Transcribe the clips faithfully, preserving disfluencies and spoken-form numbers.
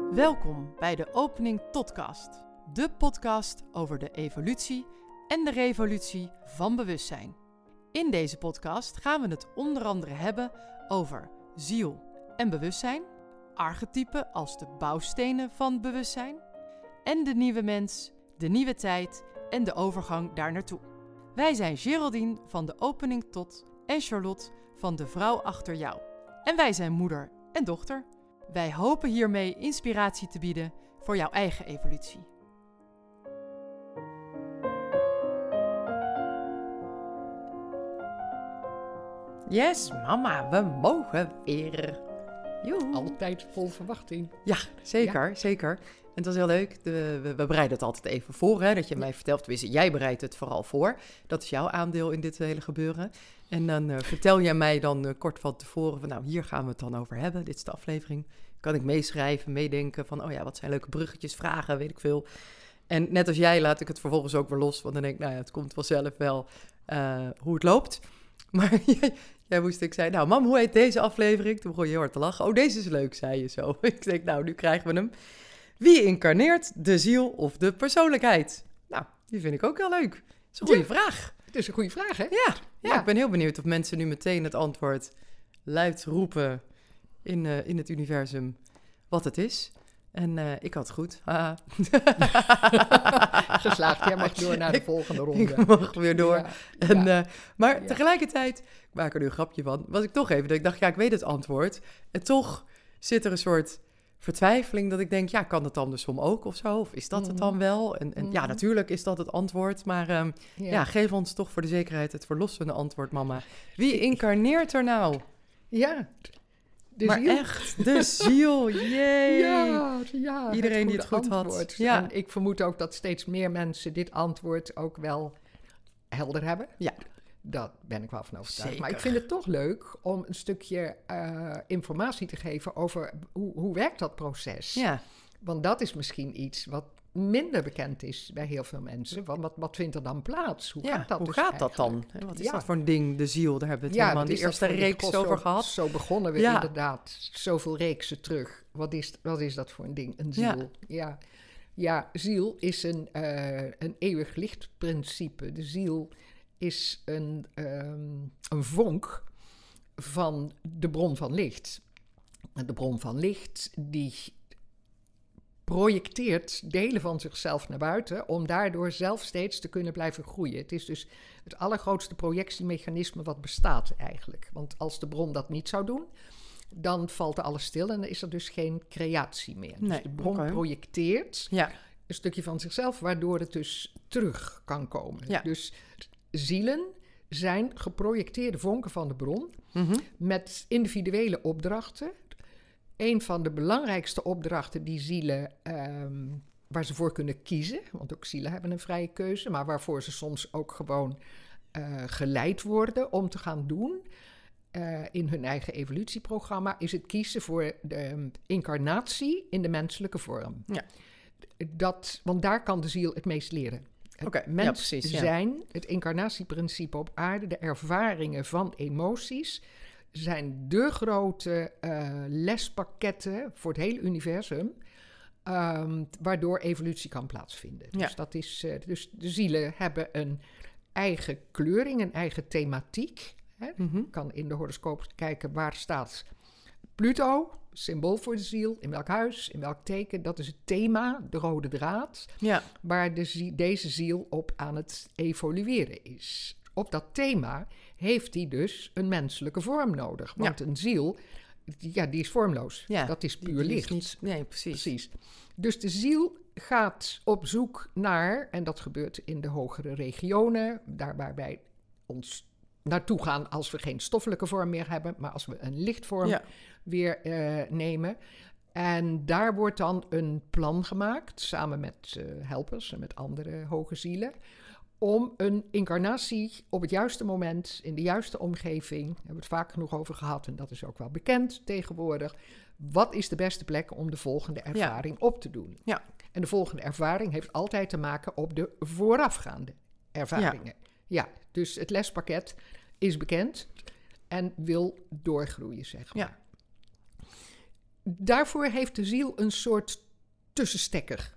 Welkom bij de Opening Totcast, de podcast over de evolutie en de revolutie van bewustzijn. In deze podcast gaan we het onder andere hebben over ziel en bewustzijn, archetypen als de bouwstenen van bewustzijn en de nieuwe mens, de nieuwe tijd en de overgang daar naartoe. Wij zijn Geraldine van de Opening Tot en Charlotte van de Vrouw Achter Jou. En wij zijn moeder en dochter. Wij hopen hiermee inspiratie te bieden voor jouw eigen evolutie. Yes, mama, we mogen weer. Joehoe. Altijd vol verwachting. Ja, zeker, ja. zeker. En het was heel leuk. De, we, we bereiden het altijd even voor, hè, dat je mij vertelt. Tenminste, jij bereidt het vooral voor. Dat is jouw aandeel in dit hele gebeuren. En dan uh, vertel jij mij dan uh, kort van tevoren van, nou, hier gaan we het dan over hebben. Dit is de aflevering. Kan ik meeschrijven, meedenken van, oh ja, wat zijn leuke bruggetjes, vragen, weet ik veel. En net als jij laat ik het vervolgens ook weer los. Want dan denk ik, nou ja, het komt vanzelf wel uh, hoe het loopt. Maar jij, jij moest, ik zei, nou mam, hoe heet deze aflevering? Toen begon je heel hard te lachen. Oh, deze is leuk, zei je zo. Ik denk, nou, nu krijgen we hem. Wie incarneert de ziel of de persoonlijkheid? Nou, die vind ik ook heel leuk. Dat is een goede ja, vraag. Het is een goede vraag, hè? Ja, ja, ja, ik ben heel benieuwd of mensen nu meteen het antwoord luid roepen in, uh, in het universum wat het is. En uh, ik had het goed. Geslaagd, jij mag door naar de volgende ronde. Ik mag weer door. Ja, en, ja. Uh, maar ja. tegelijkertijd, ik maak er nu een grapje van, was ik toch even, dat ik dacht, ja, ik weet het antwoord. En toch zit er een soort vertwijfeling dat ik denk, ja, kan het andersom ook of zo? Of is dat mm-hmm. het dan wel? En, en mm-hmm. ja, natuurlijk is dat het antwoord, maar um, ja. ja, geef ons toch voor de zekerheid het verlossende antwoord, mama. Wie incarneert er nou? Ja, de maar ziel. echt, de ziel, jee. Ja, ja, iedereen het die het goed antwoord. had. Ja. En ik vermoed ook dat steeds meer mensen dit antwoord ook wel helder hebben. Ja. Daar ben ik wel van overtuigd. Zeker. Maar ik vind het toch leuk om een stukje uh, informatie te geven over hoe, hoe werkt dat proces. Ja. Want dat is misschien iets wat minder bekend is bij heel veel mensen. Want wat, wat vindt er dan plaats? Hoe ja, gaat dat, hoe dus gaat dat dan? eigenlijk? Wat is ja. dat voor een ding, de ziel? Daar hebben we het ja, helemaal in de eerste reeks over zo, gehad. Zo begonnen we ja. inderdaad. Zoveel reeksen terug. Wat is, wat is dat voor een ding? Een ziel. Ja, ja. ja ziel is een, uh, een eeuwig lichtprincipe. De ziel is een, um, een vonk van de bron van licht. En de bron van licht die projecteert delen van zichzelf naar buiten om daardoor zelf steeds te kunnen blijven groeien. Het is dus het allergrootste projectiemechanisme wat bestaat eigenlijk. Want als de bron dat niet zou doen, dan valt er alles stil en dan is er dus geen creatie meer. Nee, dus de bron okay. projecteert ja. een stukje van zichzelf, waardoor het dus terug kan komen. Ja. Dus zielen zijn geprojecteerde vonken van de bron mm-hmm. met individuele opdrachten. Een van de belangrijkste opdrachten die zielen, um, waar ze voor kunnen kiezen, want ook zielen hebben een vrije keuze, maar waarvoor ze soms ook gewoon uh, geleid worden om te gaan doen uh, in hun eigen evolutieprogramma, is het kiezen voor de um, incarnatie in de menselijke vorm. Ja. Dat, want daar kan de ziel het meest leren. Het okay, mens ja, precies, zijn, ja. het incarnatieprincipe op aarde, de ervaringen van emoties, zijn de grote uh, lespakketten voor het hele universum, um, waardoor evolutie kan plaatsvinden. Ja. Dus, dat is, uh, dus de zielen hebben een eigen kleuring, een eigen thematiek. Hè. Mm-hmm. Je kan in de horoscoop kijken waar staat Pluto, symbool voor de ziel, in welk huis, in welk teken. Dat is het thema, de rode draad, ja. waar de zie- deze ziel op aan het evolueren is. Op dat thema heeft hij dus een menselijke vorm nodig. Want ja. een ziel, ja, die is vormloos. Ja, dat is puur die, die licht. Is niet, nee, precies. precies. Dus de ziel gaat op zoek naar, en dat gebeurt in de hogere regionen, daar waar wij ons naartoe gaan als we geen stoffelijke vorm meer hebben, maar als we een lichtvorm ja. weer uh, nemen. En daar wordt dan een plan gemaakt, samen met uh, helpers en met andere hoge zielen, om een incarnatie op het juiste moment, in de juiste omgeving, daar hebben we het vaak genoeg over gehad en dat is ook wel bekend tegenwoordig. Wat is de beste plek om de volgende ervaring ja. op te doen? Ja. En de volgende ervaring heeft altijd te maken op de voorafgaande ervaringen. Ja, ja dus het lespakket is bekend. is bekend en wil doorgroeien, zeg maar. Ja. daarvoor heeft de ziel een soort tussenstekker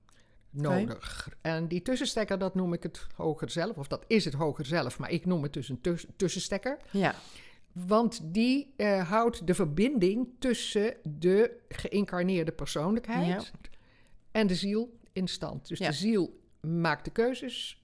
nodig. Okay. En die tussenstekker, dat noem ik het hoger zelf, of dat is het hoger zelf, maar ik noem het dus een tuss- tussenstekker. Ja. Want die uh, houdt de verbinding tussen de geïncarneerde persoonlijkheid ja. en de ziel in stand. Dus ja. de ziel maakt de keuzes,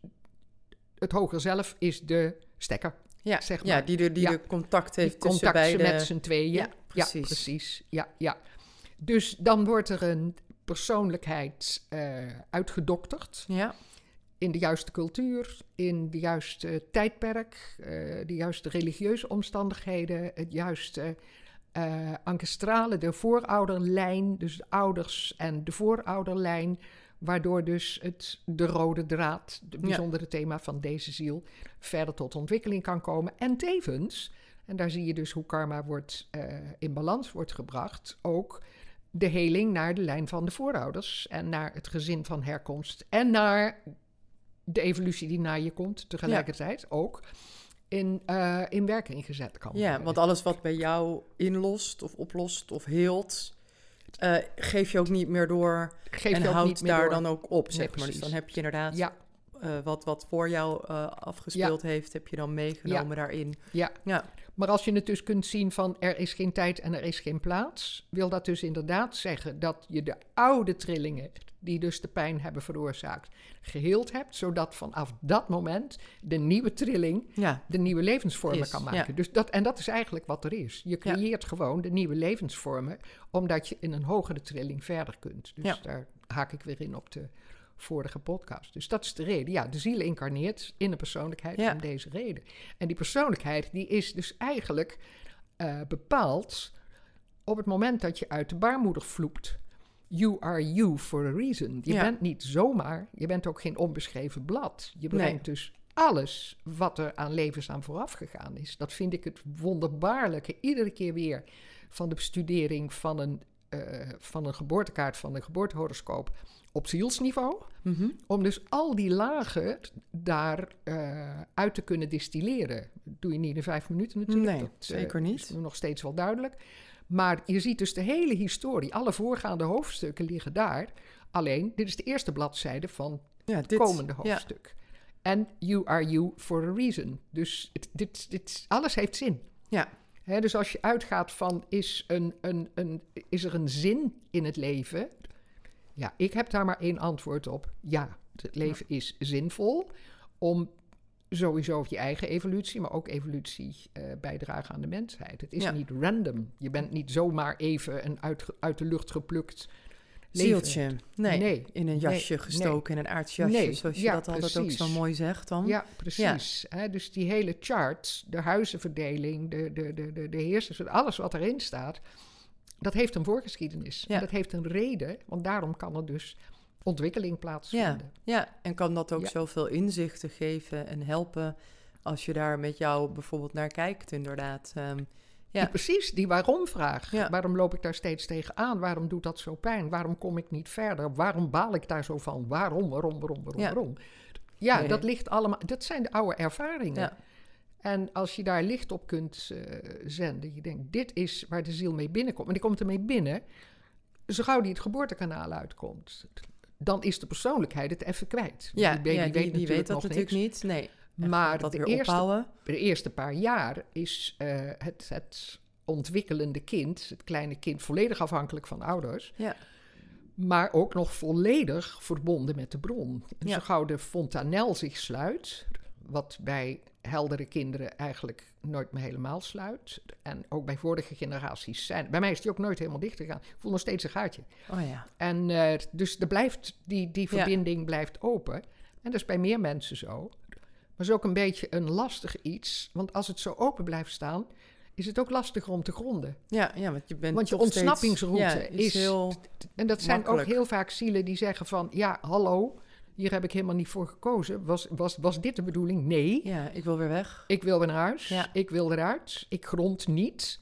het hoger zelf is de stekker. Ja, zeg maar. ja die, de, die ja. de contact heeft die tussen contact beide. met z'n tweeën. Ja, precies. Ja, precies. Ja, ja. Dus dan wordt er een persoonlijkheid uh, uitgedokterd. Ja. In de juiste cultuur, in de juiste tijdperk, uh, de juiste religieuze omstandigheden, het juiste uh, ancestrale, de voorouderlijn, dus de ouders en de voorouderlijn, waardoor dus het, de rode draad, het bijzondere ja. thema van deze ziel, verder tot ontwikkeling kan komen. En tevens, en daar zie je dus hoe karma wordt, uh, in balans wordt gebracht, ook de heling naar de lijn van de voorouders en naar het gezin van herkomst en naar de evolutie die naar je komt tegelijkertijd ja. ook in, uh, in werking gezet kan worden. Ja, want alles wat bij jou inlost of oplost of heelt, uh, geef je ook niet meer door geef en houdt daar door. Dan ook op, zeg nee, maar. Dus dan heb je inderdaad ja. uh, wat, wat voor jou uh, afgespeeld ja. heeft, heb je dan meegenomen ja. daarin. Ja. ja, maar als je het dus kunt zien van er is geen tijd en er is geen plaats, wil dat dus inderdaad zeggen dat je de oude trillingen, die dus de pijn hebben veroorzaakt, geheeld hebt, zodat vanaf dat moment de nieuwe trilling ja. de nieuwe levensvormen is, kan maken. Ja. Dus dat, en dat is eigenlijk wat er is. Je creëert ja. gewoon de nieuwe levensvormen, omdat je in een hogere trilling verder kunt. Dus ja. daar haak ik weer in op de vorige podcast. Dus dat is de reden. Ja, de ziel incarneert in een persoonlijkheid ja. om deze reden. En die persoonlijkheid die is dus eigenlijk uh, bepaald op het moment dat je uit de baarmoeder vloept. You are you for a reason. Je ja. bent niet zomaar, je bent ook geen onbeschreven blad. Je brengt nee. dus alles wat er aan levens aan vooraf gegaan is. Dat vind ik het wonderbaarlijke, iedere keer weer, van de bestudering van een, uh, van een geboortekaart, van een geboortehoroscoop op zielsniveau. Mm-hmm. Om dus al die lagen daar uh, uit te kunnen distilleren. Dat doe je niet in vijf minuten natuurlijk. Nee, dat, zeker uh, niet. is nog steeds wel duidelijk. Maar je ziet dus de hele historie, alle voorgaande hoofdstukken liggen daar. Alleen, dit is de eerste bladzijde van ja, het dit, komende hoofdstuk. Ja. En you are you for a reason. Dus het, dit, dit, alles heeft zin. Ja. He, dus als je uitgaat van, is, een, een, een, is er een zin in het leven? Ja, ik heb daar maar één antwoord op. Ja, het leven ja. is zinvol om sowieso je eigen evolutie, maar ook evolutie uh, bijdragen aan de mensheid. Het is ja. niet random. Je bent niet zomaar even een uit, uit de lucht geplukt zieltje. Nee, nee, in een jasje nee, gestoken, nee. in een aardsjasje, nee, zoals je ja, dat altijd precies. ook zo mooi zegt dan. Ja, precies. Ja. He, dus die hele chart, de huizenverdeling, de, de, de, de, de heersers, alles wat erin staat, dat heeft een voorgeschiedenis. Ja. En dat heeft een reden, want daarom kan er dus ontwikkeling plaatsvinden. Ja, ja. En kan dat ook ja. zoveel inzichten geven en helpen als je daar met jou bijvoorbeeld naar kijkt, inderdaad. Um, ja. ja, precies, die waarom-vraag. Ja. Waarom loop ik daar steeds tegenaan? Waarom doet dat zo pijn? Waarom kom ik niet verder? Waarom baal ik daar zo van? Waarom, waarom, waarom, waarom, ja. waarom? Ja, nee. dat ligt allemaal, dat zijn de oude ervaringen. Ja. En als je daar licht op kunt uh, zenden, je denkt, dit is waar de ziel mee binnenkomt. En die komt ermee binnen, zo gauw die het geboortekanaal uitkomt, dan is de persoonlijkheid het even kwijt. Ja, die baby ja, die, weet, die weet dat natuurlijk niet. Nee. Maar dat de, eerste, de eerste paar jaar is uh, het, het ontwikkelende kind, het kleine kind, volledig afhankelijk van ouders. Ja. Maar ook nog volledig verbonden met de bron. En ja. zo gauw de fontanel zich sluit, wat bij heldere kinderen eigenlijk nooit meer helemaal sluit. En ook bij vorige generaties zijn. Bij mij is die ook nooit helemaal dicht gegaan. Ik voel nog steeds een gaatje. Oh ja. En uh, dus er blijft, die, die verbinding ja. blijft open. En dat is bij meer mensen zo. Maar is ook een beetje een lastig iets. Want als het zo open blijft staan, is het ook lastiger om te gronden. Ja, ja want je bent Want je ontsnappingsroute steeds, ja, is, is heel en dat zijn makkelijk. Ook heel vaak zielen die zeggen van, ja, hallo, hier heb ik helemaal niet voor gekozen. Was, was, was dit de bedoeling? Nee. Ja, ik wil weer weg. Ik wil weer naar huis. Ja. Ik wil eruit. Ik grond niet.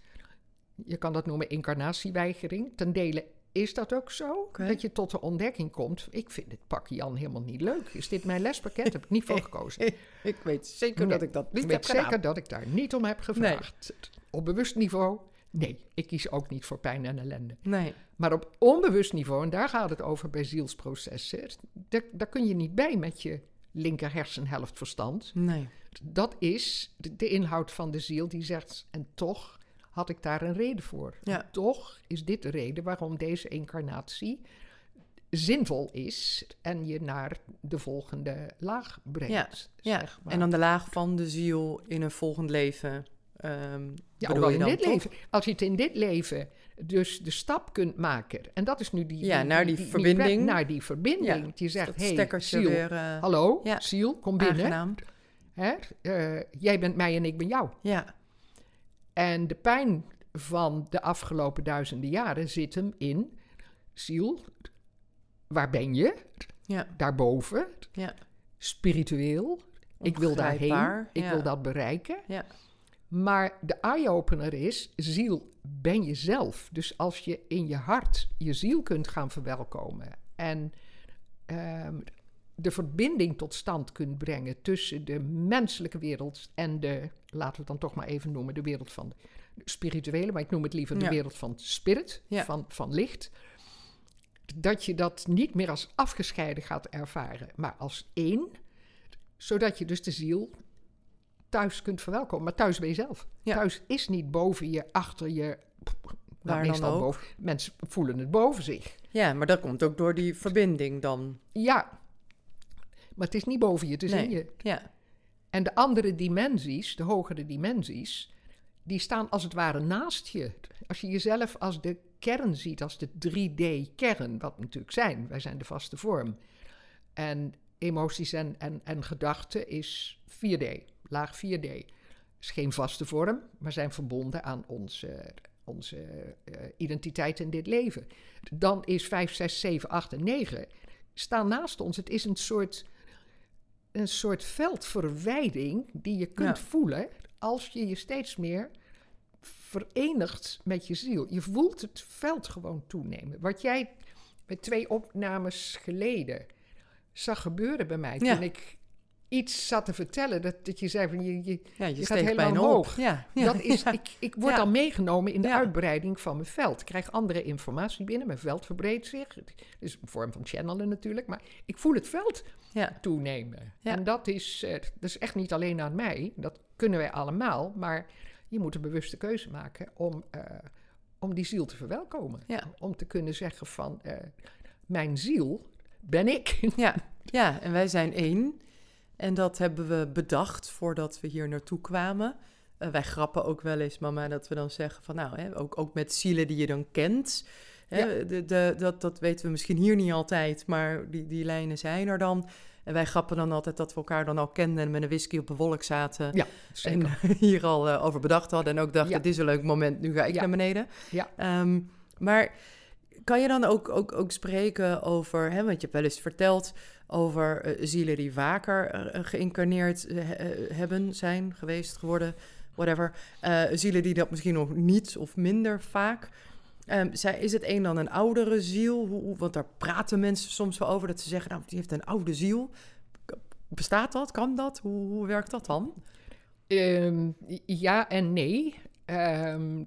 Je kan dat noemen incarnatieweigering. Ten dele is dat ook zo. Okay. Dat je tot de ontdekking komt. Ik vind dit pakje Jan helemaal niet leuk. Is dit mijn lespakket? Heb ik niet voor gekozen. Ik weet zeker nee, dat ik dat niet ik heb weet gedaan. zeker dat ik daar niet om heb gevraagd. Nee. Op bewust niveau Nee, ik kies ook niet voor pijn en ellende. Nee. Maar op onbewust niveau, en daar gaat het over bij zielsprocessen, daar, daar kun je niet bij met je linker hersenhelft verstand. Nee. Dat is de, de inhoud van de ziel die zegt, en toch had ik daar een reden voor. Ja. En toch is dit de reden waarom deze incarnatie zinvol is en je naar de volgende laag brengt. Ja, ja. Zeg maar. En dan de laag van de ziel in een volgend leven. Um, Ja, bedoel wel je in dan, dit toch? leven. Als je het in dit leven dus de stap kunt maken. En dat is nu die... Ja, naar die verbinding. Naar die verbinding. Ja, dat je zegt, dat hey, stekkertje ziel, weer, uh, hallo, ja, ziel, kom binnen. Aangenaam. Hè? Uh, jij bent mij en ik ben jou. Ja. En de pijn van de afgelopen duizenden jaren zit hem in... Ziel, waar ben je? Ja. Daarboven. Ja. Spiritueel. Ik wil daarheen. Ik ja. wil dat bereiken. Ja. Maar de eye-opener is, ziel ben je zelf. Dus als je in je hart je ziel kunt gaan verwelkomen... en um, de verbinding tot stand kunt brengen tussen de menselijke wereld... en de, laten we het dan toch maar even noemen, de wereld van de spirituele... maar ik noem het liever de ja. wereld van spirit, ja. van, van licht... dat je dat niet meer als afgescheiden gaat ervaren, maar als één... zodat je dus de ziel... thuis kunt verwelkomen. Maar thuis ben je zelf. Ja. Thuis is niet boven je, achter je... Waar dan ook. Boven. Mensen voelen het boven zich. Ja, maar dat komt ook door die verbinding dan. Ja. Maar het is niet boven je, het is nee. in je. Ja. En de andere dimensies, de hogere dimensies... die staan als het ware naast je. Als je jezelf als de kern ziet, als de drie D-kern... wat we natuurlijk zijn, wij zijn de vaste vorm. En emoties en, en, en gedachten is vier D... laag vier D. Is geen vaste vorm, maar zijn verbonden aan onze, onze uh, identiteit in dit leven. Dan is vijf, zes, zeven, acht en negen staan naast ons. Het is een soort, een soort veldverwijding die je kunt ja. voelen als je je steeds meer verenigt met je ziel. Je voelt het veld gewoon toenemen. Wat jij met twee opnames geleden zag gebeuren bij mij ja. toen ik... iets zat te vertellen, dat, dat je zei van je, je, ja, je, je gaat helemaal omhoog. Ja, ja, dat is, ja. ik, ik word ja. dan meegenomen in de ja. uitbreiding van mijn veld. Ik krijg andere informatie binnen, mijn veld verbreedt zich. Het is een vorm van channelen natuurlijk, maar ik voel het veld ja. toenemen. Ja. En dat is, uh, dat is echt niet alleen aan mij, dat kunnen wij allemaal, maar je moet een bewuste keuze maken om, uh, om die ziel te verwelkomen. Ja. Om te kunnen zeggen van, uh, mijn ziel ben ik. Ja. ja, en wij zijn één. En dat hebben we bedacht voordat we hier naartoe kwamen. Uh, wij grappen ook wel eens, mama, dat we dan zeggen van... nou, hè, ook, ook met zielen die je dan kent. Hè, ja. de, de, dat, dat weten we misschien hier niet altijd, maar die, die lijnen zijn er dan. En wij grappen dan altijd dat we elkaar dan al kenden... en met een whisky op een wolk zaten. Ja, zeker. En hier al uh, over bedacht hadden. En ook dachten, ja. dit is een leuk moment, nu ga ik ja. naar beneden. Ja. Um, maar... Kan je dan ook, ook, ook spreken over, hè, want je hebt wel eens verteld over uh, zielen die vaker uh, geïncarneerd uh, hebben, zijn, geweest, geworden, whatever. Uh, zielen die dat misschien nog niet of minder vaak. Um, zij, is het een dan een oudere ziel? Hoe, want daar praten mensen soms wel over, dat ze zeggen, nou, die heeft een oude ziel. Bestaat dat? Kan dat? Hoe, hoe werkt dat dan? Um, ja en nee. Um,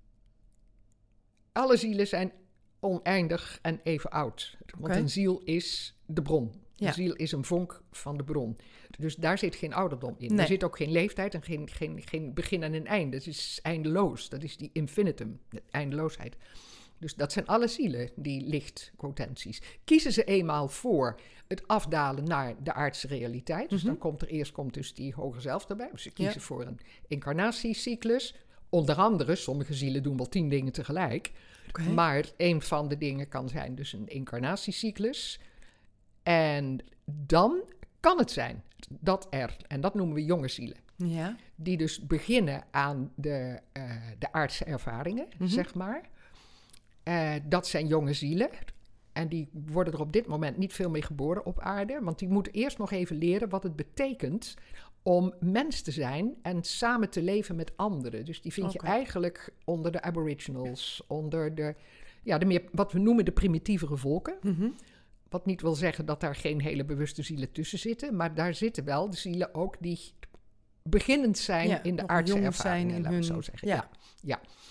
alle zielen zijn oneindig en even oud. Want okay. een ziel is de bron. Ja. Een ziel is een vonk van de bron. Dus daar zit geen ouderdom in. Nee. Er zit ook geen leeftijd en geen, geen, geen begin en een einde. Het is eindeloos. Dat is die infinitum, de eindeloosheid. Dus dat zijn alle zielen, die lichtpotenties. Kiezen ze eenmaal voor het afdalen naar de aardse realiteit. Dus mm-hmm. dan komt er eerst komt dus die hoger zelf erbij. Dus ze kiezen ja. voor een incarnatiecyclus. Onder andere, sommige zielen doen wel tien dingen tegelijk. Okay. Maar een van de dingen kan zijn dus een incarnatiecyclus. En dan kan het zijn dat er, en dat noemen we jonge zielen, ja. die dus beginnen aan de, uh, de aardse ervaringen, mm-hmm. zeg maar. Uh, dat zijn jonge zielen. En die worden er op dit moment niet veel mee geboren op aarde. Want die moeten eerst nog even leren wat het betekent om mens te zijn en samen te leven met anderen. Dus die vind okay. je eigenlijk onder de aboriginals, onder de, ja, de meer, wat we noemen de primitievere volken. Mm-hmm. Wat niet wil zeggen dat daar geen hele bewuste zielen tussen zitten, maar daar zitten wel de zielen ook die beginnend zijn ja, in de aardse ervaringen, zijn in laten hun... we zo zeggen. Ja. Ja. Ja.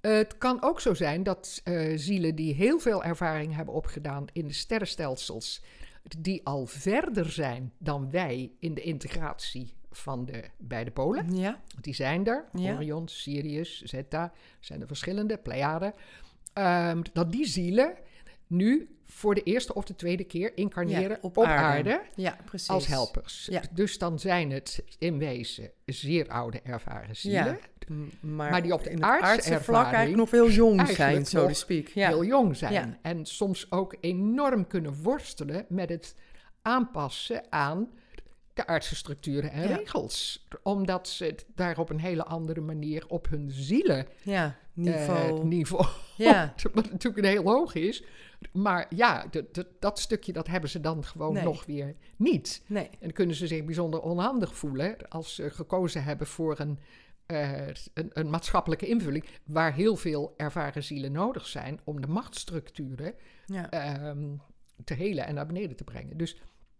Het kan ook zo zijn dat uh, zielen die heel veel ervaring hebben opgedaan in de sterrenstelsels, die al verder zijn dan wij in de integratie van de beide polen. Ja. Die zijn er. Ja. Orion, Sirius, Zeta, zijn er verschillende, Pleiade. Um, dat die zielen nu voor de eerste of de tweede keer incarneren Ja, op, op aarde, aarde. Ja, precies. als helpers. Ja. Dus dan zijn het in wezen zeer oude ervaren zielen. Ja. Maar, Maar die op de in het aardse aardse vlak ervaring eigenlijk nog heel jong zijn, eigenlijk so to nog speak. Ja. heel jong zijn. Ja. En soms ook enorm kunnen worstelen met het aanpassen aan de aardse structuren en Ja. regels. Omdat ze het daar op een hele andere manier op hun zielen Ja, niveau. eh, niveau Ja. wat natuurlijk een heel hoog is. Maar ja, de, de, dat stukje dat hebben ze dan gewoon Nee. nog weer niet. Nee. En dan kunnen ze zich bijzonder onhandig voelen als ze gekozen hebben voor een, uh, een, een maatschappelijke invulling, waar heel veel ervaren zielen nodig zijn om de machtsstructuren Ja. um, te helen en naar beneden te brengen. Dus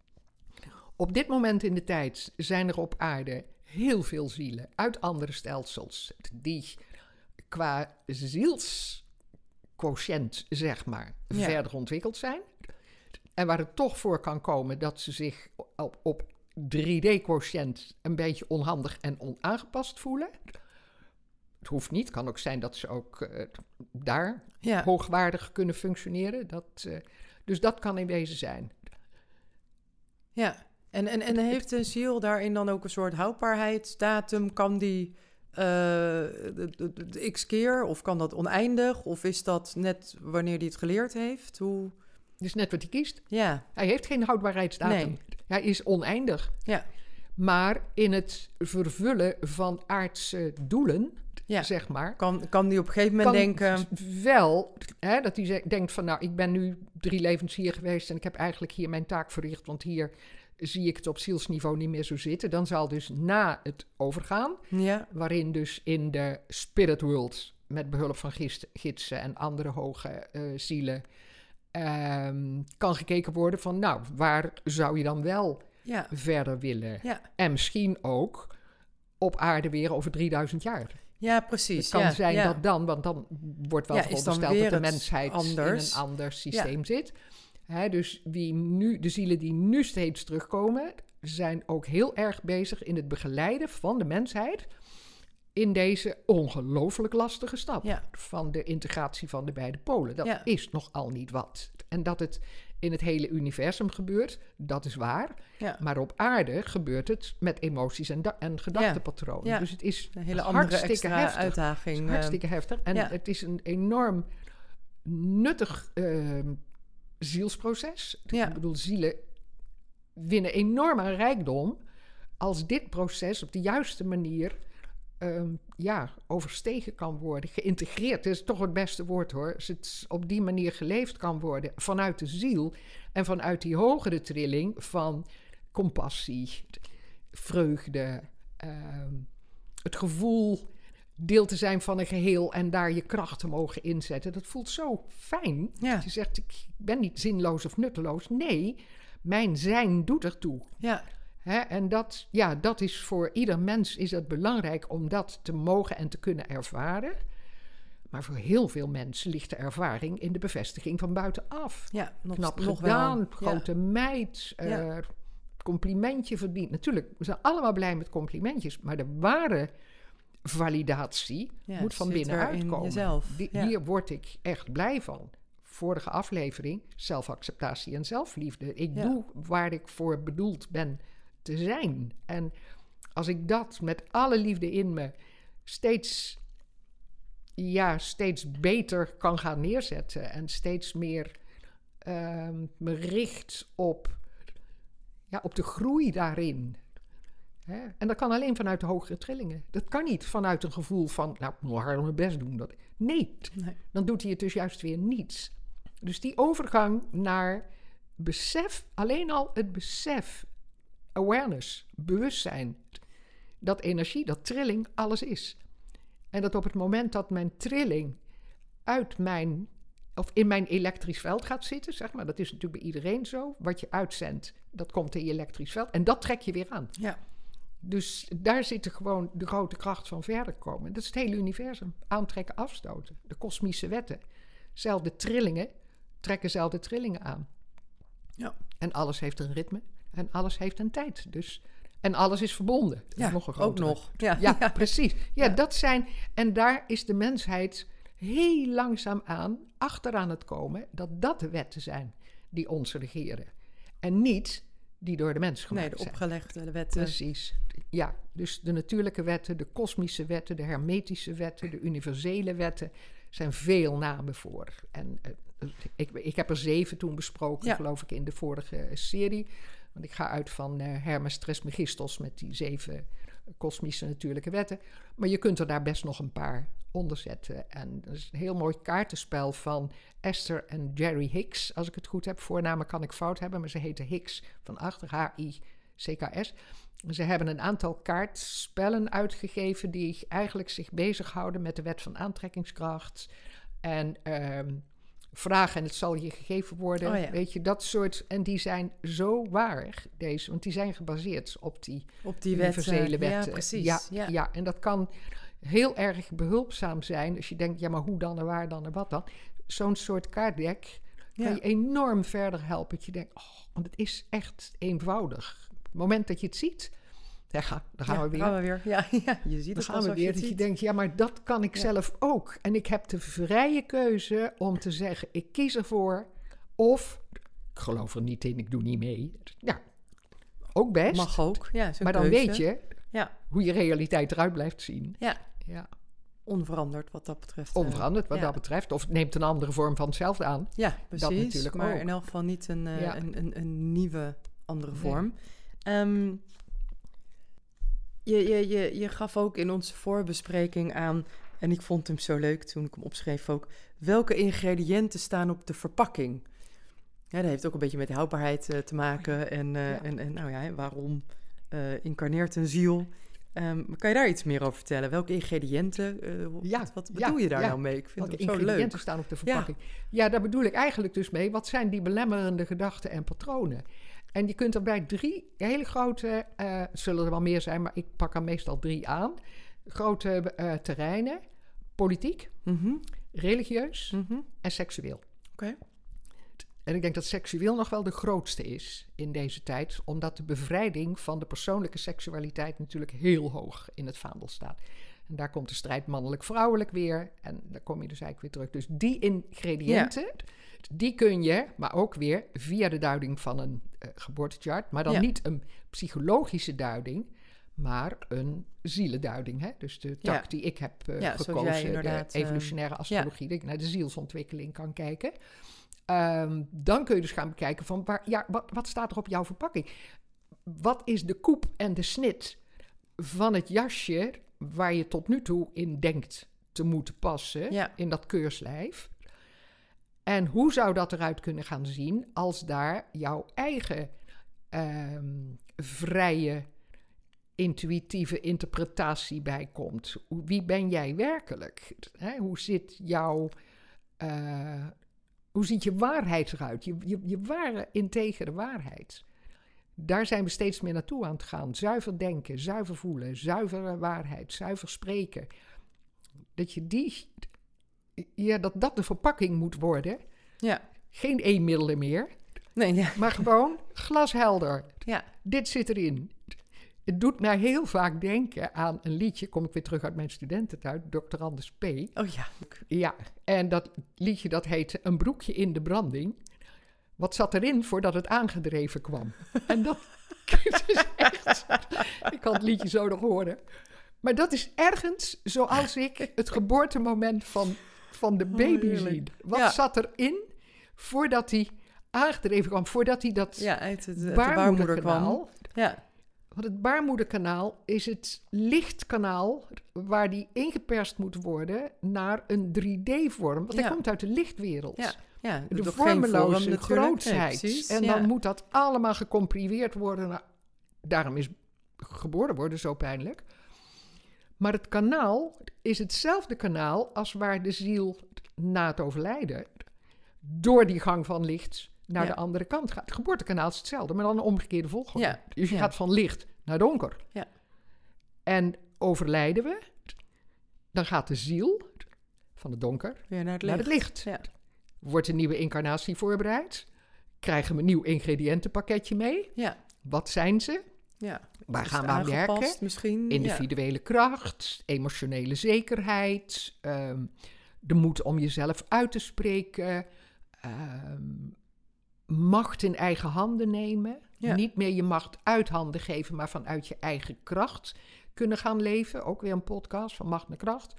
op dit moment in de tijd zijn er op aarde heel veel zielen uit andere stelsels die qua zielsquotient, zeg maar, Ja. verder ontwikkeld zijn. En waar het toch voor kan komen dat ze zich op, op drie D-quotient een beetje onhandig en onaangepast voelen. Het hoeft niet, het kan ook zijn dat ze ook uh, daar Ja. hoogwaardig kunnen functioneren. Dat, uh, dus dat kan in wezen zijn. Ja. En, en, en heeft de ziel daarin dan ook een soort houdbaarheidsdatum? Kan die uh, de, de, de, de x keer of kan dat oneindig? Of is dat net wanneer hij het geleerd heeft? Hoe... Dus net wat hij kiest. Ja. Hij heeft geen houdbaarheidsdatum. Nee. Hij is oneindig. Ja. Maar in het vervullen van aardse doelen, Ja. zeg maar, Kan, kan die op een gegeven moment kan denken... wel, hè, dat hij ze- denkt van, nou, ik ben nu drie levens hier geweest en ik heb eigenlijk hier mijn taak verricht, want hier zie ik het op zielsniveau niet meer zo zitten. Dan zal dus na het overgaan, Ja. waarin dus in de spirit world, met behulp van gist- gidsen en andere hoge uh, zielen, um, kan gekeken worden van, nou, waar zou je dan wel Ja. verder willen? Ja. En misschien ook op aarde weer over drieduizend jaar. Ja, precies. Het kan ja. zijn ja. dat dan, want dan wordt wel Ja, is dan verondersteld weer dat de het mensheid anders. in een ander systeem zit. Hè, dus wie nu, de zielen die nu steeds terugkomen, zijn ook heel erg bezig in het begeleiden van de mensheid in deze ongelooflijk lastige stap Ja. van de integratie van de beide polen. Dat Ja. is nogal niet wat. En dat het in het hele universum gebeurt, dat is waar. Ja. Maar op aarde gebeurt het met emoties en, da- en gedachtenpatronen. Ja. Dus het is Een hele andere hartstikke extra heftig. uitdaging. Het is hartstikke heftig. En ja. het is een enorm nuttig uh, zielsproces. Ja. Ik bedoel, zielen winnen enorm aan rijkdom als dit proces op de juiste manier um, ja, overstegen kan worden. Geïntegreerd, dat is toch het beste woord hoor. Als het op die manier geleefd kan worden vanuit de ziel en vanuit die hogere trilling van compassie, vreugde, um, het gevoel deel te zijn van een geheel en daar je kracht te mogen inzetten. Dat voelt zo fijn. Ja. Dat je zegt, ik ben niet zinloos of nutteloos. Nee, mijn zijn doet ertoe. Ja. Hè? En dat, ja, dat is voor ieder mens is het belangrijk om dat te mogen en te kunnen ervaren. Maar voor heel veel mensen ligt de ervaring in de bevestiging van buitenaf. Ja, nog, Knap nog gedaan, wel. grote Ja. meid, uh, Ja. complimentje verdiend. Natuurlijk, we zijn allemaal blij met complimentjes, maar de ware validatie Ja, moet van zit binnenuit er in komen. jezelf. Die, Ja. Hier word ik echt blij van. Vorige aflevering, zelfacceptatie en zelfliefde. Ik Ja. doe waar ik voor bedoeld ben te zijn. En als ik dat met alle liefde in me steeds, ja, steeds beter kan gaan neerzetten en steeds meer um, me richt op, ja, op de groei daarin. Hè? En dat kan alleen vanuit de hogere trillingen. Dat kan niet vanuit een gevoel van, nou, ik moet hard mijn best doen. Dat, nee, Nee. dan doet hij het dus juist weer niets. Dus die overgang naar besef, alleen al het besef, awareness, bewustzijn, dat energie, dat trilling, alles is. En dat op het moment dat mijn trilling uit mijn, of in mijn elektrisch veld gaat zitten, zeg maar, dat is natuurlijk bij iedereen zo, wat je uitzendt, dat komt in je elektrisch veld en dat trek je weer aan. Ja. Dus daar zit gewoon de grote kracht van verder komen. Dat is het hele universum. Aantrekken, afstoten. De kosmische wetten. Zelfde trillingen trekken zelfde trillingen aan. Ja. En alles heeft een ritme. En alles heeft een tijd. Dus, en alles is verbonden. Dat Ja, is nog een ook grotere. nog. Ja, Ja, ja. precies. Ja, Ja. dat zijn... En daar is de mensheid heel langzaam aan achteraan het komen... dat dat de wetten zijn die ons regeren. En niet die door de mens gemaakt Nee, de zijn. opgelegde wetten. Precies. Ja, dus de natuurlijke wetten, de kosmische wetten, de hermetische wetten, de universele wetten, zijn veel namen voor. En uh, ik, ik heb er zeven toen besproken, Ja. geloof ik, in de vorige serie. Want ik ga uit van uh, Hermes Trismegistos met die zeven kosmische natuurlijke wetten. Maar je kunt er daar best nog een paar onder zetten. En dat is een heel mooi kaartenspel van Esther en Jerry Hicks, als ik het goed heb. Voornamen kan ik fout hebben, maar ze heten Hicks van achter, H I C K S. Ze hebben een aantal kaartspellen uitgegeven die eigenlijk zich bezighouden met de wet van aantrekkingskracht. En um, vragen en het zal je gegeven worden. Oh ja. Weet je, dat soort. En die zijn zo waar, deze. Want die zijn gebaseerd op die, Op die universele wetten. wetten. Ja, precies. Ja, Ja. ja, en dat kan heel erg behulpzaam zijn als je denkt, ja, maar hoe dan en waar dan en wat dan? Zo'n soort kaartdek kan Ja. je enorm verder helpen. Dat je denkt, oh, want het is echt eenvoudig. Op het moment dat je het ziet, ja, ga, daar gaan Ja, we weer. Gaan we weer. Ja, ja, je ziet Dan het gaan pas we als weer je dat het je ziet. denkt, ja, maar dat kan ik Ja. zelf ook. En ik heb de vrije keuze om te zeggen, ik kies ervoor. Of, ik geloof er niet in, ik doe niet mee. Ja, ook best. Mag ook. Ja, zo'n maar dan keuze. weet je Ja, hoe je realiteit eruit blijft zien. ja, Ja, onveranderd wat dat betreft. eh, onveranderd wat ja. dat betreft. Of het neemt een andere vorm van hetzelfde aan. Ja, precies. natuurlijk maar ook. in elk geval niet een, eh, Ja. een, een, een nieuwe, andere Nee. vorm. Ehm, je, je, je, je gaf ook in onze voorbespreking aan, en ik vond hem zo leuk toen ik hem opschreef ook, welke ingrediënten staan op de verpakking? Ja, dat heeft ook een beetje met de houdbaarheid eh, te maken. En, eh, Ja. en, en nou ja, waarom eh, incarneert een ziel? Ehm, kan je daar iets meer over vertellen? Welke ingrediënten? eh, Ja, wat wat ja, bedoel je daar ja. nou mee? Ik vind Welke het zo ingrediënten leuk. staan op de verpakking? Ja. daar bedoel ik eigenlijk dus mee. Wat zijn die belemmerende gedachten en patronen? En je kunt er bij drie hele grote, uh, zullen er wel meer zijn, maar ik pak er meestal drie aan. Grote uh, terreinen, politiek, Mhm, religieus mhm. en seksueel. Oké. En ik denk dat seksueel nog wel de grootste is in deze tijd, omdat de bevrijding van de persoonlijke seksualiteit natuurlijk heel hoog in het vaandel staat. En daar komt de strijd mannelijk-vrouwelijk weer. En daar kom je dus eigenlijk weer terug. Dus die ingrediënten, ja. die kun je, maar ook weer via de duiding van een uh, geboortechart, maar dan Ja. niet een psychologische duiding, maar een zielenduiding. Hè? Dus de tak Ja. die ik heb uh, Ja, zoals jij gekozen, de inderdaad, evolutionaire uh, astrologie, dat ik naar de zielsontwikkeling kan kijken. Um, dan kun je dus gaan bekijken van, waar, ja, wat, wat staat er op jouw verpakking? Wat is de koep en de snit van het jasje waar je tot nu toe in denkt te moeten passen, Ja. in dat keurslijf? En hoe zou dat eruit kunnen gaan zien als daar jouw eigen um, vrije, intuïtieve interpretatie bij komt? Wie ben jij werkelijk? Hè? Hoe zit jouw... Uh, Hoe ziet je waarheid eruit? Je, je, je ware integere waarheid. Daar zijn we steeds meer naartoe aan het gaan. Zuiver denken, zuiver voelen, zuivere waarheid, zuiver spreken. Dat je die... Ja, dat dat de verpakking moet worden. Ja. Geen e-middelen meer. Nee, ja. Maar gewoon glashelder. Ja. Dit zit erin. Het doet mij heel vaak denken aan een liedje, kom ik weer terug uit mijn studententijd, dokter Anders P. Oh ja. Ja, en dat liedje dat heet Een broekje in de branding. Wat zat erin voordat het aangedreven kwam? En dat is echt... Ik kan het liedje zo nog horen. Maar dat is ergens zoals ik het geboortemoment van, van de baby oh, zie. Wat ja. zat erin voordat hij aangedreven kwam? Voordat hij dat Ja, uit het, het baarmoederkanaal... kwam. Ja. Want het baarmoederkanaal is het lichtkanaal waar die ingeperst moet worden naar een drie D-vorm. Want Ja. hij komt uit de lichtwereld. Ja. Ja, De toch geen vormeloze vorm natuurlijk. grootsheid. Nee, precies, en ja. dan moet dat allemaal gecomprimeerd worden. Nou, daarom is geboren worden zo pijnlijk. Maar het kanaal is hetzelfde kanaal als waar de ziel na het overlijden door die gang van licht naar Ja. de andere kant gaat. Het geboortekanaal is hetzelfde, maar dan een omgekeerde volgorde. Ja. Dus je Ja. gaat van licht naar donker. Ja. En overlijden we, dan gaat de ziel van het donker Weer naar het naar licht. het licht. Ja. Wordt een nieuwe incarnatie voorbereid? Krijgen we een nieuw ingrediëntenpakketje mee? Ja. Wat zijn ze? Ja. Waar Is gaan het we aan aangepast werken? Misschien. Individuele kracht, emotionele zekerheid, um, de moed om jezelf uit te spreken, um, macht in eigen handen nemen. Ja. Niet meer je macht uit handen geven, maar vanuit je eigen kracht kunnen gaan leven. Ook weer een podcast van Macht naar Kracht.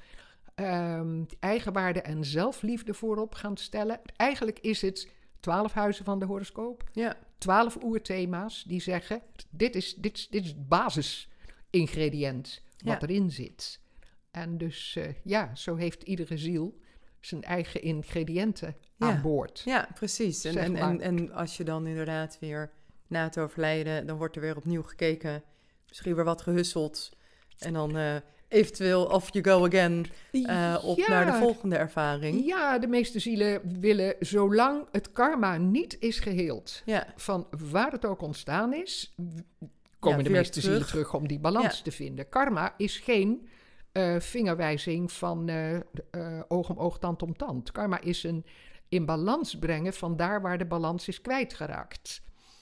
Um, eigenwaarde en zelfliefde voorop gaan stellen. Eigenlijk is het twaalf huizen van de horoscoop. Ja. Twaalf oerthema's die zeggen, dit is, dit, dit is het basisingrediënt wat Ja. erin zit. En dus uh, ja, zo heeft iedere ziel zijn eigen ingrediënten Ja. aan boord. Ja, precies. En, Zeg en, maar. en, en als je dan inderdaad weer na het overlijden, dan wordt er weer opnieuw gekeken, misschien weer wat gehusseld. En dan uh, eventueel off you go again uh, op Ja. naar de volgende ervaring. Ja, de meeste zielen willen, zolang het karma niet is geheeld, Ja, van waar het ook ontstaan is, w- komen Ja, de weer meeste terug. zielen terug om die balans Ja. te vinden. Karma is geen uh, vingerwijzing van uh, uh, oog om oog, tand om tand. Karma is een in balans brengen van daar waar de balans is kwijtgeraakt.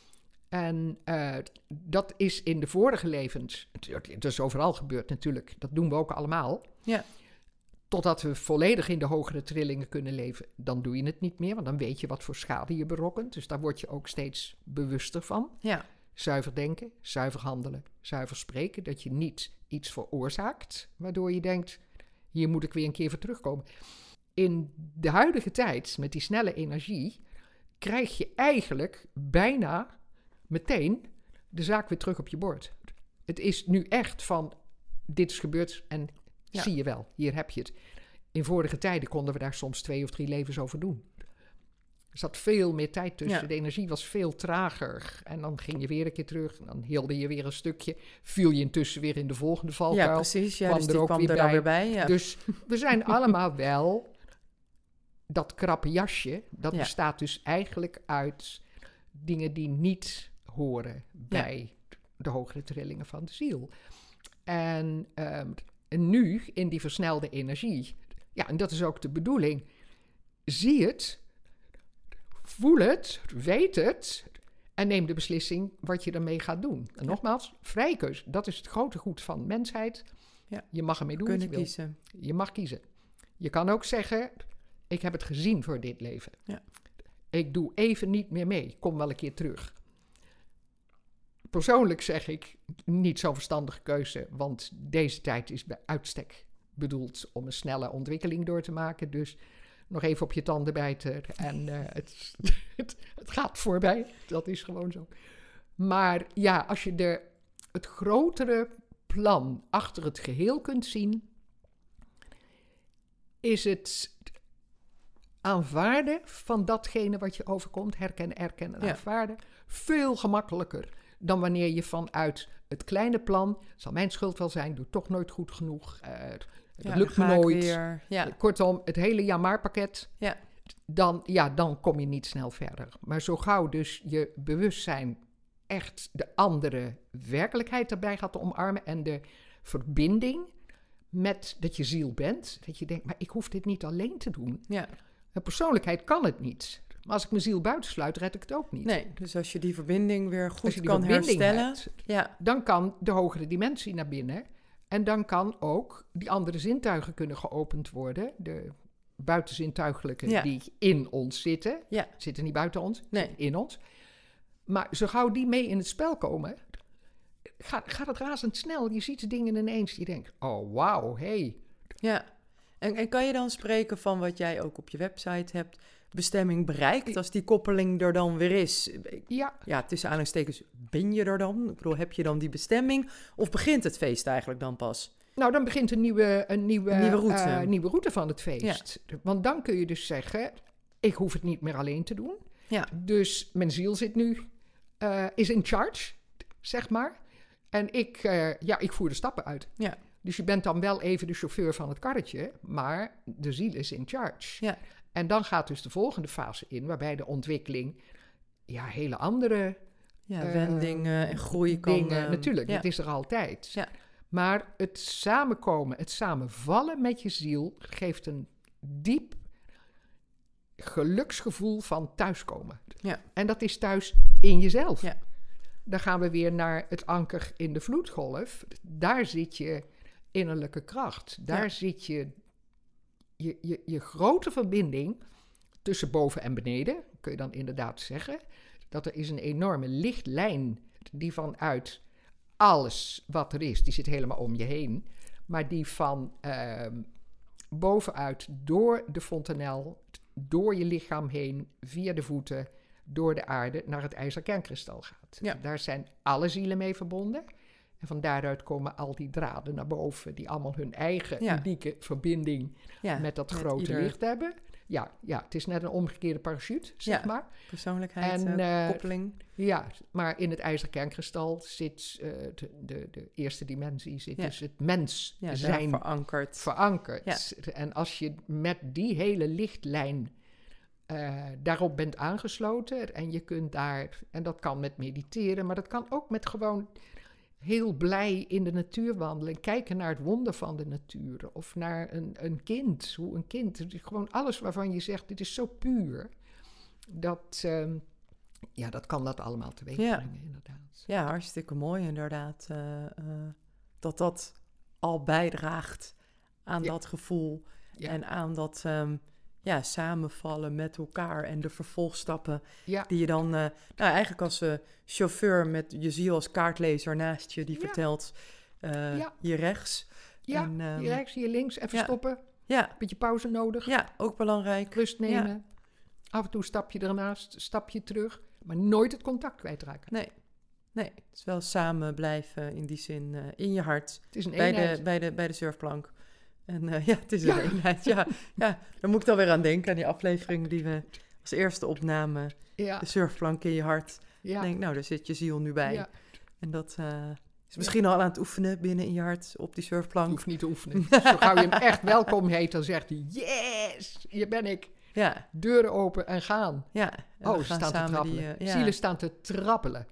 En uh, dat is in de vorige levens, het is overal gebeurd natuurlijk, dat doen we ook allemaal. ja, Totdat we volledig in de hogere trillingen kunnen leven, dan doe je het niet meer, want dan weet je wat voor schade je berokkent. Dus daar word je ook steeds bewuster van. ja, Zuiver denken, zuiver handelen, zuiver spreken. Dat je niet iets veroorzaakt, waardoor je denkt, hier moet ik weer een keer voor terugkomen. In de huidige tijd, met die snelle energie, krijg je eigenlijk bijna meteen de zaak weer terug op je bord. Het is nu echt van, dit is gebeurd en Ja. zie je wel, hier heb je het. In vorige tijden konden we daar soms twee of drie levens over doen. Er zat veel meer tijd tussen. Ja. De energie was veel trager. En dan ging je weer een keer terug. En dan hielde je weer een stukje. Viel je intussen weer in de volgende valkuil. ja, precies. Ja, kwam dus er die ook kwam weer er dan bij. weer bij. Ja. Dus we zijn allemaal wel dat krappe jasje. Dat Ja. bestaat dus eigenlijk uit dingen die niet horen bij de hogere trillingen van de ziel. En um, nu in die versnelde energie, ja, en dat is ook de bedoeling, zie het, voel het, weet het en neem de beslissing wat je ermee gaat doen. En nogmaals, vrije keus, dat is het grote goed van mensheid. Ja. Je mag ermee doen wat je Kunnen wil. kiezen. Je mag kiezen. Je kan ook zeggen, ik heb het gezien voor dit leven. Ja. Ik doe even niet meer mee, kom wel een keer terug. Persoonlijk zeg ik, niet zo'n verstandige keuze, want deze tijd is bij uitstek bedoeld om een snelle ontwikkeling door te maken. Dus nog even op je tanden bijten en uh, het, het, het gaat voorbij. Dat is gewoon zo. Maar ja, als je de, het grotere plan achter het geheel kunt zien, is het aanvaarden van datgene wat je overkomt, herkennen, erkennen en Ja. aanvaarden, veel gemakkelijker dan wanneer je vanuit het kleine plan, zal mijn schuld wel zijn, doe toch nooit goed genoeg, uh, het Ja, lukt dan me ga ik nooit. weer- ja, Kortom, het hele ja-maar-pakket, ja, dan, ja, dan kom je niet snel verder. Maar zo gauw dus je bewustzijn echt de andere werkelijkheid erbij gaat omarmen en de verbinding met dat je ziel bent, dat je denkt, maar ik hoef dit niet alleen te doen. ja. Een persoonlijkheid kan het niet. Maar als ik mijn ziel buitensluit, red ik het ook niet. Nee, dus als je die verbinding weer Als goed je die kan verbinding herstellen. hebt, Ja, dan kan de hogere dimensie naar binnen. En dan kan ook die andere zintuigen kunnen geopend worden. De buitenzintuigelijke Ja. die in ons zitten. Ja. Zitten niet buiten ons, Nee. zitten in ons. Maar zo gauw die mee in het spel komen, gaat, gaat het razendsnel. Je ziet de dingen ineens. Je denkt, oh wauw, hey. ja. En, en kan je dan spreken van wat jij ook op je website hebt, bestemming bereikt, als die koppeling er dan weer is? Ja, Ja, tussen aanhalingstekens, ben je er dan? Ik bedoel, heb je dan die bestemming? Of begint het feest eigenlijk dan pas? nou dan begint een nieuwe, een nieuwe, Een nieuwe route. eh, nieuwe route van het feest. Want dan kun je dus zeggen, ik hoef het niet meer alleen te doen. Ja, Dus mijn ziel zit nu, uh, is in charge, zeg maar. En ik, uh, ja, ik voer de stappen uit. ja, Dus je bent dan wel even de chauffeur van het karretje, maar de ziel is in charge. ja, En dan gaat dus de volgende fase in, waarbij de ontwikkeling, ja, hele andere ja Eh, wendingen en groei kan... dingen, eh, natuurlijk, ja. dat is er altijd. Ja. Maar het samenkomen, het samenvallen met je ziel geeft een diep geluksgevoel van thuiskomen. Ja. En dat is thuis in jezelf. Ja. Dan gaan we weer naar het anker in de vloedgolf. Daar zit je innerlijke kracht. Daar Ja. zit je je, je je grote verbinding tussen boven en beneden. Kun je dan inderdaad zeggen. Dat er is een enorme lichtlijn die vanuit alles wat er is, die zit helemaal om je heen. Maar die van uh, bovenuit door de fontanel, door je lichaam heen, via de voeten, door de aarde naar het ijzerkernkristal gaat. Ja. Daar zijn alle zielen mee verbonden. En van daaruit komen al die draden naar boven, die allemaal hun eigen Ja. unieke verbinding Ja, met dat met grote ieder licht hebben. Ja, ja, het is net een omgekeerde parachute, zeg Ja. maar. persoonlijkheid, En, eh, eh, koppeling. Ja, maar in het ijzerkernkristal zit uh, de, de, de eerste dimensie, zit Ja. dus het mens Ja, daar zijn verankerd. verankerd. En als je met die hele lichtlijn uh, daarop bent aangesloten en je kunt daar, en dat kan met mediteren, maar dat kan ook met gewoon heel blij in de natuur wandelen, kijken naar het wonder van de natuur of naar een, een kind, hoe een kind, gewoon alles waarvan je zegt, dit is zo puur, dat, um, ja, dat kan dat allemaal teweeg Ja. brengen, inderdaad. Ja, hartstikke mooi inderdaad. Uh, uh, dat dat al bijdraagt aan Ja. dat gevoel Ja. en aan dat um, ja, samenvallen met elkaar en de vervolgstappen Ja. die je dan, uh, nou eigenlijk als uh, chauffeur met je ziel als kaartlezer naast je, die Ja. vertelt uh, Ja. hier rechts. Ja, En, um, hier rechts, hier links, even ja. stoppen, Ja, beetje pauze nodig, ja, ook belangrijk. rust nemen, af en toe stap je ernaast, stap je terug, maar nooit het contact kwijtraken. Nee, nee, het is wel samen blijven in die zin, uh, in je hart, Het is een bij eenheid. de, bij, de, bij de surfplank. En uh, ja, het is Ja. een eenheid. Ja, ja, daar moet ik dan weer aan denken, aan die aflevering die we als eerste opnamen. Ja, De surfplank in je hart. ja, Ik denk, nou, daar zit je ziel nu bij. ja. En dat uh, is misschien al aan het oefenen binnen in je hart op die Je surfplank. hoeft niet te oefenen. Zo gauw je hem echt welkom heet, dan zegt hij, yes, hier ben ik. Ja, Deuren open en gaan. ja. En we Oh, ze gaan staan te samen trappelen. die, uh, ja. Zielen staan te trappelen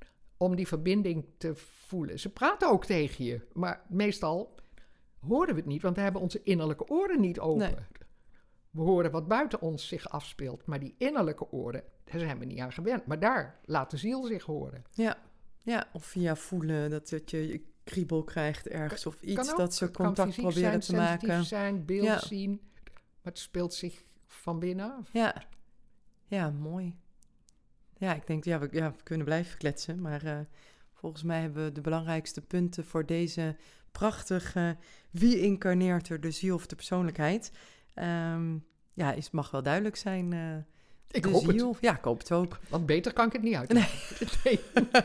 om die verbinding te voelen. Ze praten ook tegen je, maar meestal horen we het niet, want we hebben onze innerlijke oren niet open. Nee. We horen wat buiten ons zich afspeelt, maar die innerlijke oren, daar zijn we niet aan gewend. Maar daar laat de ziel zich horen. Ja, ja, of via voelen, dat, dat je, je kriebel krijgt ergens of iets, Kan ook. dat ze Het kan contact fysiek proberen zijn, te sensitief maken. zijn, beeld Ja. zien, maar het speelt zich van binnenaf. Ja, ja, mooi. Ja, ik denk, ja we, ja, we kunnen blijven kletsen, maar uh, volgens mij hebben we de belangrijkste punten voor deze prachtige, wie incarneert er, de ziel of de persoonlijkheid? Um, ja, is, mag wel duidelijk zijn. Uh, Ik de hoop ziel. het. Ja, ik hoop het ook. Want beter kan ik het niet uitleggen. Nee.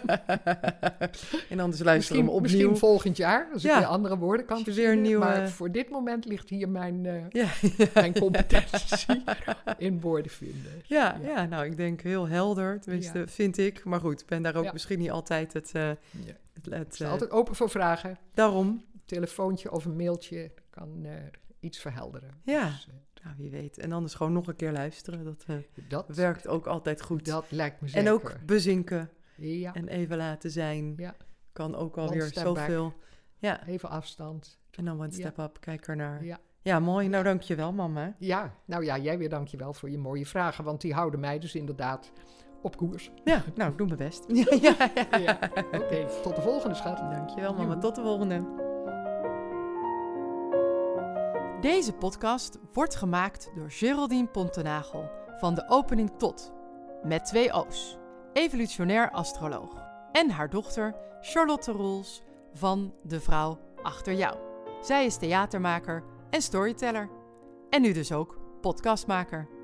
En anders luisteren Misschien, we opnieuw. misschien volgend jaar, als Ja. ik weer andere woorden kan Als je verzinnen. weer nieuwe- Maar voor dit moment ligt hier mijn, uh, Ja. mijn competentie in woorden vinden. Ja, Ja. ja, nou, ik denk heel helder, tenminste, Ja. vind ik. Maar goed, ik ben daar ook Ja. misschien niet altijd het... Uh, Ja. het, het Ik sta uh, altijd open voor vragen. daarom, Een telefoontje of een mailtje kan uh, iets verhelderen. Ja. Dus, uh, nou, wie weet. En anders gewoon nog een keer luisteren, dat uh, dat, werkt ook altijd goed. dat lijkt me zeker. En ook bezinken Ja, en even laten zijn, Ja. kan ook One alweer step zoveel. Ja, even afstand. en dan one Ja. step up, kijk ernaar. Ja, Ja. mooi. Nou, dankjewel, mama. ja, nou ja, jij weer dankjewel voor je mooie vragen. Want die houden mij dus inderdaad op koers. Ja, nou, ik doe mijn best. ja, ja, ja. Ja. Oké, okay, tot de volgende, schat. Dankjewel, mama. Joe. Tot de volgende. Deze podcast wordt gemaakt door Geraldine Pontenagel van de Opening Tot, met twee O's, evolutionair astroloog, en haar dochter Charlotte Roels van De Vrouw Achter Jou. Zij is theatermaker en storyteller. En nu dus ook podcastmaker.